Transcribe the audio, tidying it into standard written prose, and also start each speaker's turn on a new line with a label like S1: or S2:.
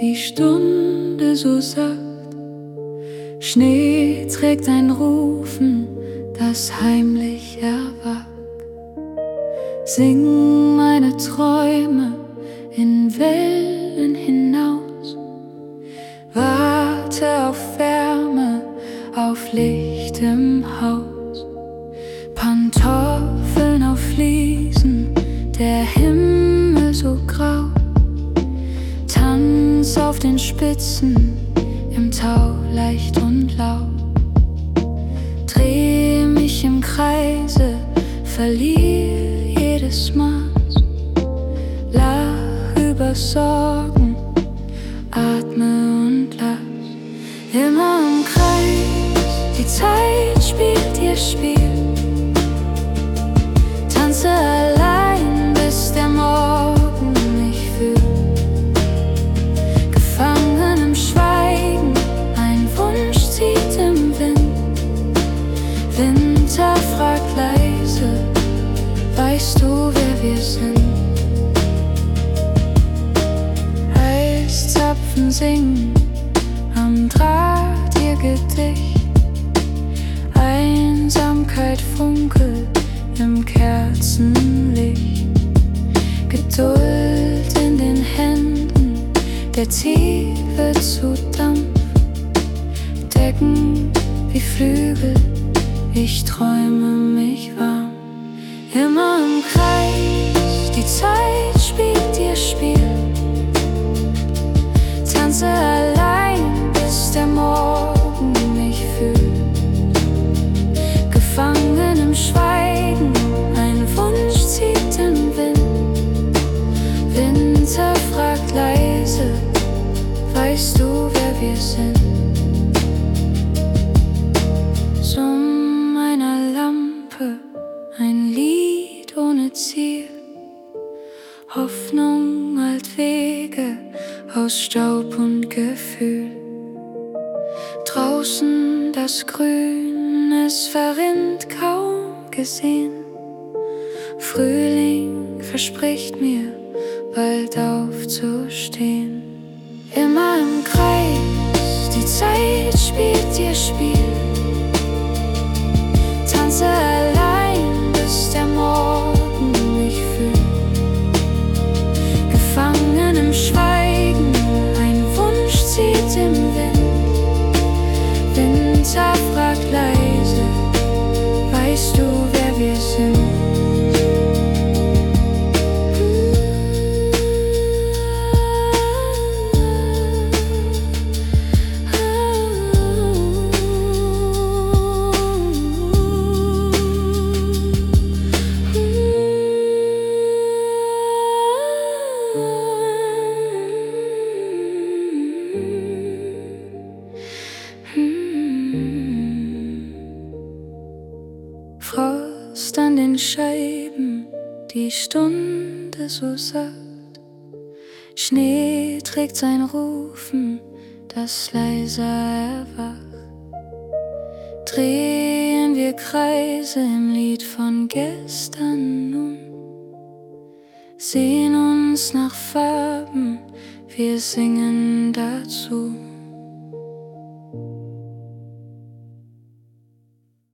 S1: die Stunde so sacht. Schnee trägt ein Rufen, das heimlich erwacht. Sing meine Träume in Wellen hinaus, warte auf Wärme, auf Licht im Haus. Pantoffeln auf Fliesen, der Himmel so grau. Tanz auf den Spitzen, im Tau leicht und laut. Dreh mich im Kreise, verlier jedes Maß. Lach über Sorgen, atme und lass. Immer im Kreis, die Zeit spielt ihr Spiel. Tanze allein, bis der Morgen mich fühlt. Gefangen im Schweigen, ein Wunsch zieht im Wind. Winter fragt leise, weißt du, wer wir sind? Eiszapfen singen am Draht ihr Gedicht. Einsamkeit funkelt im Kerzenlicht. Geduld in den Händen, der Tiefe zu Dampf. Decken wie Flügel, ich träume mich warm. Immer im Kreis, die Zeit spielt ihr Spiel. Tanze allein, bis der Morgen mich fühlt. Gefangen im Schweigen, ein Wunsch zieht im Wind. Winter fragt leise, weißt du, wer wir sind? Summ einer Lampe, ein Lied ohne Ziel. Hoffnung alt Wege aus Staub und Gefühl. Draußen das Grün, es verrinnt kaum gesehen. Frühling verspricht mir, bald aufzustehen. Immer im Kreis, die Zeit spielt ihr Spiel. Tanze allein, bis der Morgen mich fühlt. Gefangen im Schweigen, ein Wunsch zieht im Wind. Winter fragt leise, weißt du, wer wir sind? Frost an den Scheiben, die Stunde so sacht. Schnee trägt sein Rufen, das leiser erwacht. Drehen wir Kreise im Lied von gestern nun. Sehen uns nach Farben, wir singen dazu.